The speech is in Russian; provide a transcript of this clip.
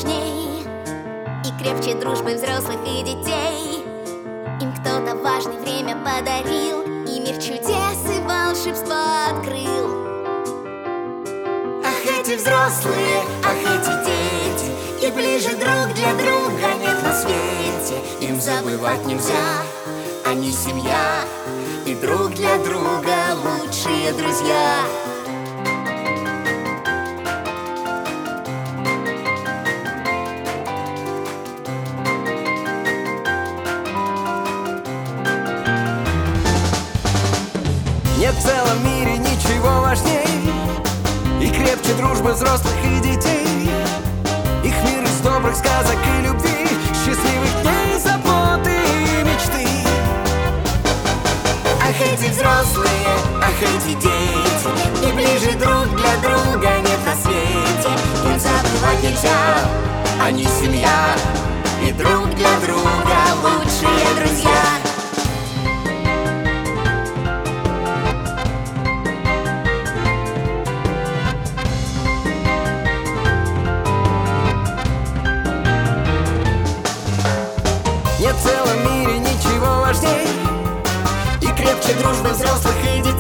важней и крепче дружбы взрослых и детей. Им кто-то важный время подарил, и мир чудес и волшебства открыл. Ах, эти взрослые, ах, эти дети, и ближе друг для друга нет на свете. Им забывать нельзя, они семья, и друг для друга лучшие друзья. Нет в целом мире ничего важней и крепче дружбы взрослых и детей. Их мир из добрых сказок и любви, счастливых дней, заботы и мечты. Ах, эти взрослые, ах, эти дети, и ближе друг для друга нет на свете. Им забывать нельзя, они семья, и друг для друга лучшие друзья. Нет в целом мире ничего важней И крепче дружбы взрослых и детей.